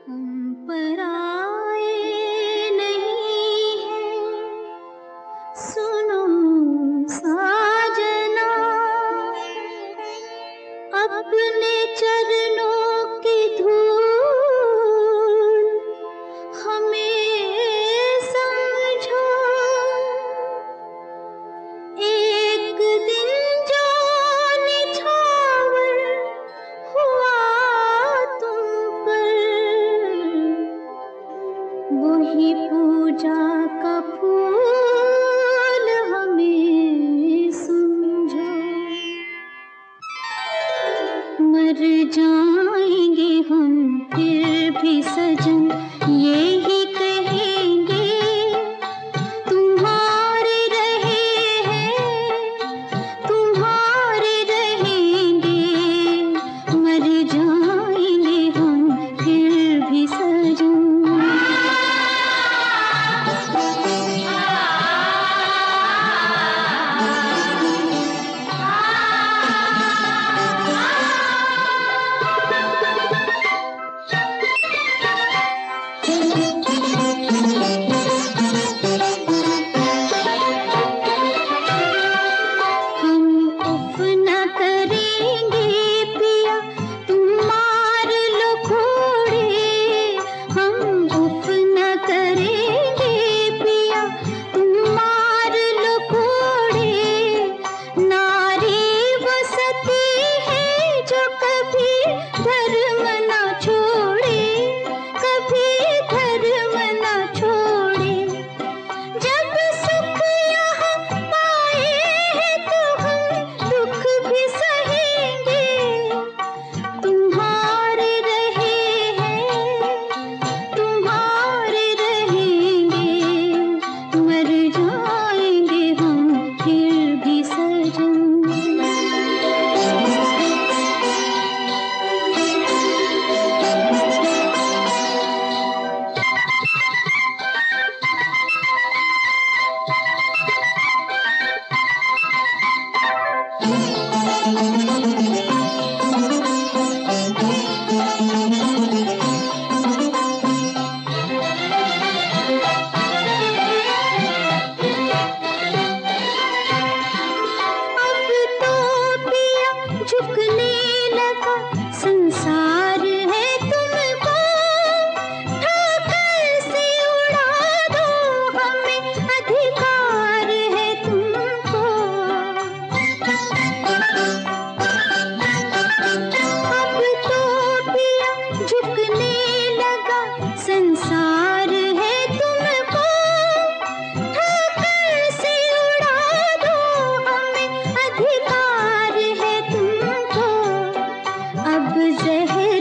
हम पराए नहीं हैं, सुनो साजना, अपने चरणों की धूल हमें समझो। एक दिन जो निछावर हुआ तुम पर, वही पूजा का फूल हमें समझो। मर जाएंगे हम फिर भी सजन, यही कहेंगे तुम्हारे रहे हैं, तुम्हारे रहेंगे। मर जाएंगे हम फिर भी सजन। झुकने लगा संसार है तुमको, ठोकर से उड़ा दो, हमें अधिकार है तुमको। अब तो पिया झुकने लगा संसार है तुमको, ठोकर से उड़ा दो, हमें अधिकार है तुमको। अब जहर